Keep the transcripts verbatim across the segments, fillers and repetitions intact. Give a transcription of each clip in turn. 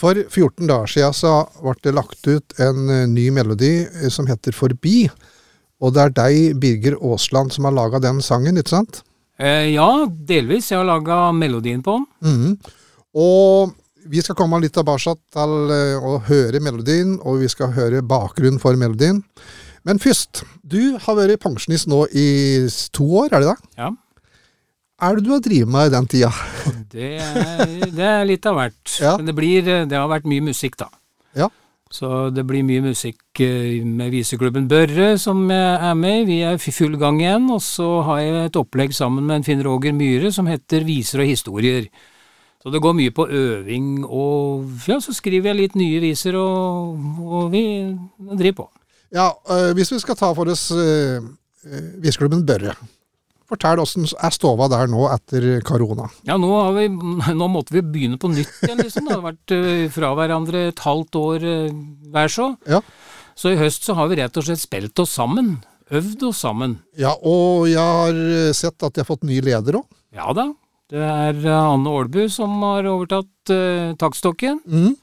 For fjorten dager siden så ble det lagt ut en ny melodi som heter Forbi, og det er deg, Birger Aasland, som har laget den sangen, ikke sant? Eh, ja, delvis. Jeg har laget melodien på den. Mm. Og vi skal komme litt tilbake til å høre melodien, og vi skal høre bakgrunnen for melodien. Men først, du har vært pensjonist nå i to år, er det det? Ja. Er det du har drivet med i den tida? Det er, det er litt av hvert. Ja. Men det, blir, det har vært mye musikk da. Ja. Så det blir mye musikk med Viseklubben Børre som jeg er med i. Vi er i full gang igjen, og så har jeg et opplegg sammen med en Finn Roger Myhre som heter Viser og historier. Så det går mye på øving, og ja, så skriver jeg litt nye viser, og, og vi driver på. Ja, øh, hvis vi skal ta for oss øh, Viseklubben Børre, fortell hvordan er stova der nå etter korona? Ja, nå, har vi, nå måtte vi begynne på nytt igjen, liksom. Det har vært uh, fra hverandre et halvt år uh, hver så. Ja. Så i høst så har vi rett og slett spilt oss sammen, øvd oss sammen. Ja, og jeg har sett at jeg har fått ny leder også. Ja da, det er uh, Anne Ålbu som har overtatt uh, taktstokken. Mm.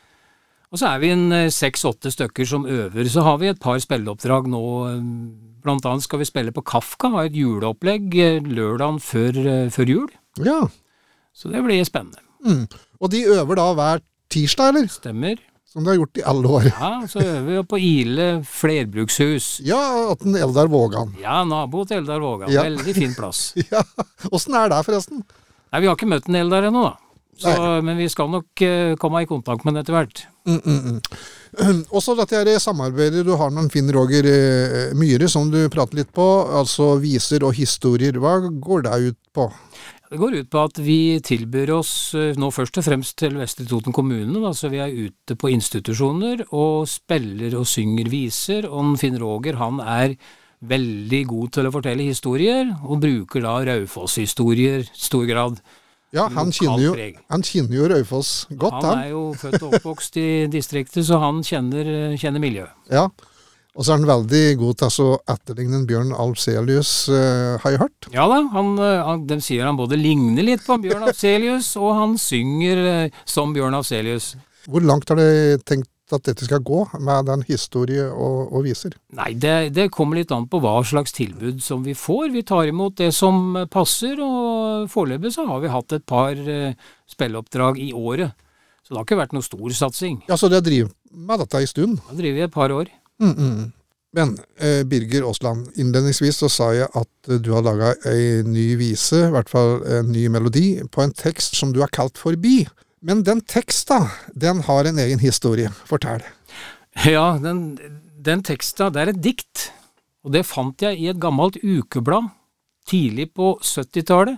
Og så er vi en uh, seks-åtte stykker som øver. Så har vi et par spilleoppdrag nå. Uh, Blant annet skal vi spille på Kafka, ha et juleopplegg lørdagen før, før jul. Ja. Så det blir spennende. Mm. Og de øver da hver tirsdag, eller? Stemmer. Som de har gjort i alle år. Ja, så øver vi på Ile flerbrukshus. Ja, at den Eldar Vågan. Ja, nabo til Eldar Vågan. Ja. Veldig fin plass. Ja, hvordan er det forresten? Nei, vi har ikke møtt den Eldar ennå da. Så, men vi skal nok uh, komme i kontakt med den etter hvert. Mm, mm, mm. Også dette her samarbeidet du har med Finn Roger eh, Myhre, som du prater litt på, altså viser og historier. Hva går det ut på? Det går ut på at vi tilbyr oss uh, nå først og fremst til Vestre Toten kommune, da, så vi er ute på institusjoner og spiller og synger viser. Og Finn Roger, han er veldig god til å fortelle historier, og bruker da Raufoss-historier i stor grad. Ja, han kjenner jo, han kjenner jo Raufoss godt, han. Han er jo født og oppvokst i distriktet, så han kjenner, kjenner miljøet. Ja, og så er han veldig god til å etterligne Bjørn Afzelius, uh, har jeg hørt. Ja da, han, han, de sier han både ligner litt på Bjørn Afzelius, og han synger uh, som Bjørn Afzelius. Hvor langt har du tenkt at dette skal gå med den historie og, og viser? Nei, det, det kommer litt an på hva slags tilbud som vi får. Vi tar imot det som passer, og foreløpig så har vi hatt et par uh, spilleoppdrag i året. Så det har ikke vært noe stor satsing. Ja, så dere driver med dette i stund? Da driver vi et par år. Mm -mm. Men eh, Birger Aasland, innledningsvis så sa jeg at eh, du har laget en ny vise, i hvert fall en ny melodi, på en tekst som du har kalt Forbi. Men den teksten, den har en egen historie. Fortell. Ja, den, den teksten, det er et dikt. Og det fant jeg i et gammelt ukeblad, tidlig på syttitallet.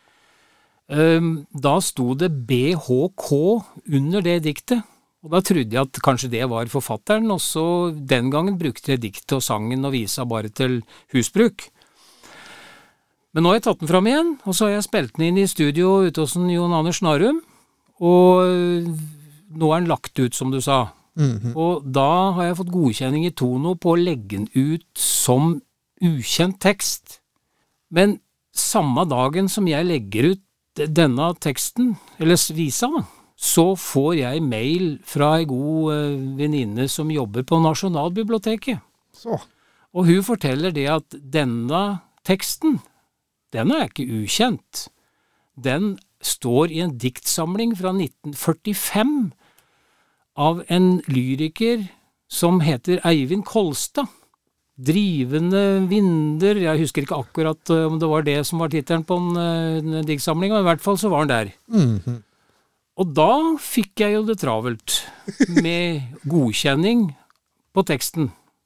Um, da sto det B H K under det diktet. Og da trodde jeg at kanskje det var forfatteren, og så den gangen brukte jeg diktet og sangen og visa bare til husbruk. Men nå har jeg tatt den fram igjen, og så har jeg spilt den inn i studio ute hos Jon Anders Narum. Og nå er den lagt ut, som du sa. Mm-hmm. Og da har jeg fått godkjenning i Tono på å legge den ut som ukjent tekst. Men samme dagen som jeg legger ut denne teksten, eller visa, så får jeg mail fra en god venninne som jobber på Nasjonalbiblioteket. Så. Og hun forteller det at denne teksten, den er ikke ukjent. Den står i en diktsamling fra nitten førtifem av en lyriker som heter Eivind Kolstad. Drivende vinder, jeg husker ikke akkurat om det var det som var titelen på en, en diktsamling, men i hvert fall så var den der. Mm-hmm. Og da fikk jeg jo det travelt med godkjenning på teksten.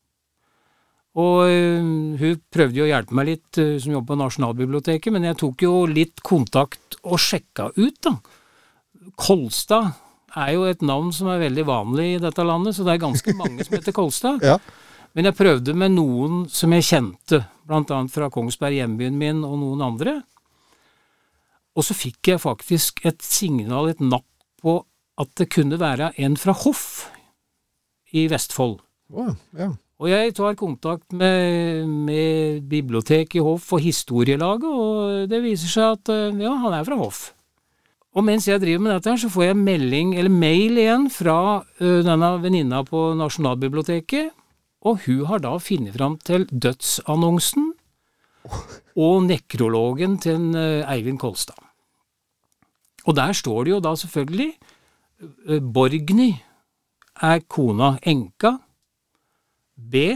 Og uh, hun prøvde jo å hjelpe meg litt, uh, som jobber på Nasjonalbiblioteket, men jeg tok jo litt kontakt og sjekka ut da. Kolstad er jo et navn som er veldig vanlig i dette landet, så det er ganske mange som heter Kolstad. Ja. Men jeg prøvde med noen som jeg kjente, blant annet fra Kongsberg, hjembyen min, og noen andre. Og så fikk jeg faktisk et signal, et napp på at det kunne være en fra Hoff i Vestfold. Oh, ja. Og jeg tar kontakt med, med bibliotek i Hoff og historielaget, og det viser seg at ja, han er fra Hoff. Og mens jeg driver med dette her, så får jeg melding, eller mail igjen, fra uh, denne venninna på Nasjonalbiblioteket, og hun har da funnet fram til dødsannonsen og nekrologen til uh, Eivind Kolstad. Og der står det jo da selvfølgelig, uh, Borgny er kona enka, B,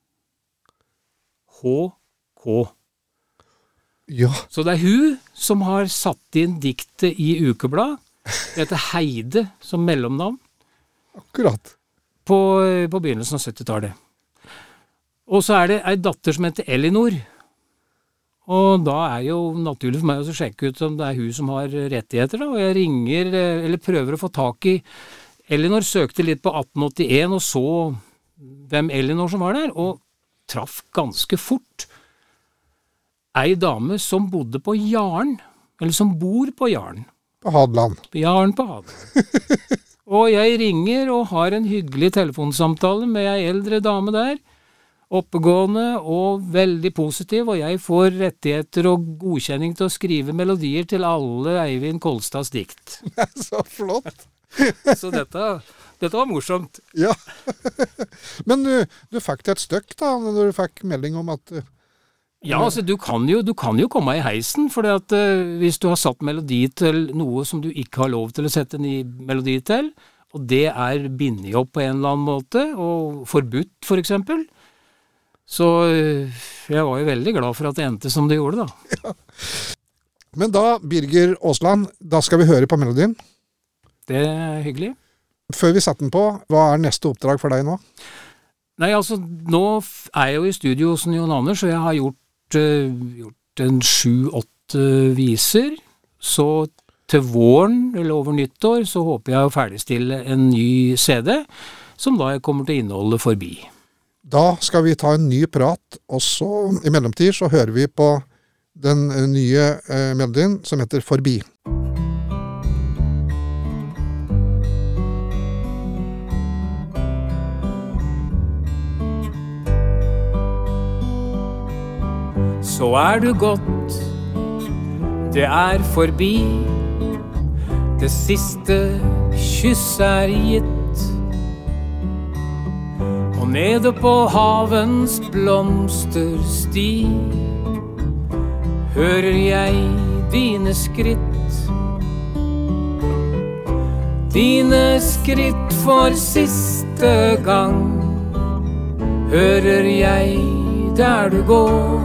H, K. Ja. Så det er hun som har satt inn diktet i Ukeblad. Det heter Heide som mellomnavn. Akkurat. På, på begynnelsen av syttitallet. Og så er det ei datter som heter Elinor. Og da er jo naturlig for meg å sjekke ut om det er hun som har rettigheter, da. Og jeg ringer, eller prøver å få tak i Elinor, søkte litt på atten åttien og så hvem Elinor som var der, og traff ganske fort ei dame som bodde på Jaren, eller som bor på Jaren. På Hadeland. På Jaren på Hadeland. Og jeg ringer og har en hyggelig telefonsamtale med ei eldre dame der, oppegående og veldig positiv, og jeg får rettigheter og godkjenning til å skrive melodier til alle Eivind Kolstads dikt. Så flott. Så dette, dette var morsomt. Ja. Men du, du fikk det et støkk da, når du fikk melding om at... Ja, altså du kan jo, du kan jo komme i heisen, for at, uh, hvis du har satt melodi til noe som du ikke har lov til å sette en melodi til, og det er bindet opp på en eller annen måte, og forbudt for eksempel, så uh, jeg var jo veldig glad for at det endte som det gjorde da. Ja. Men da, Birger Aasland, da skal vi høre på melodien. Det er hyggelig. Før vi setter den på, hva er neste oppdrag for deg nå? Nei, altså, nå er jeg jo i studio hos Jon Anders, og jeg har gjort gjort en sju-åtte viser, så til våren, eller over nyttår, så håper jeg å ferdigstille en ny C D, som da jeg kommer til å inneholde Forbi. Da skal vi ta en ny prat, og så i mellomtid så hører vi på den nye eh, melodien som heter Forbi. Så er du gått, det er forbi, det siste kyss er gitt. Og nede på havens blomstersti hører jeg dine skritt. Dine skritt for siste gang hører jeg der du går.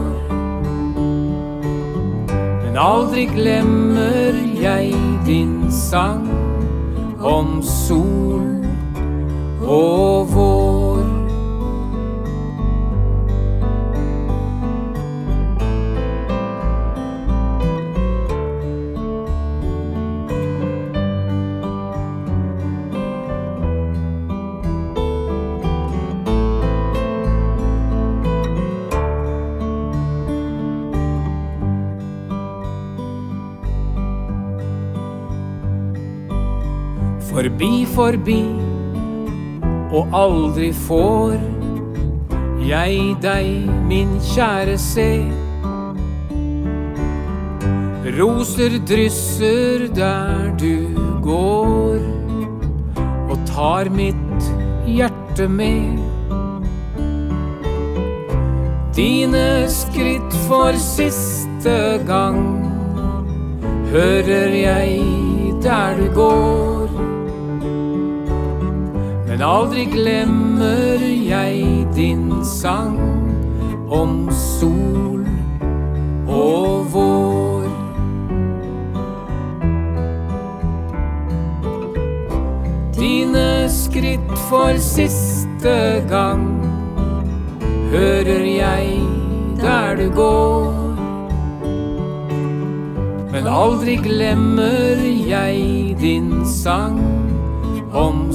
Men aldri glemmer jeg din sang om sol og vår. Forbi, forbi, og aldri får jeg deg, min kjære, se. Roser drysser der du går, og tar mitt hjerte med. Dine skritt for siste gang hører jeg der du går. Men aldri glemmer jeg din sang om sol og vår. Dine skritt for siste gang hører jeg der du går. Men aldri glemmer jeg din sang om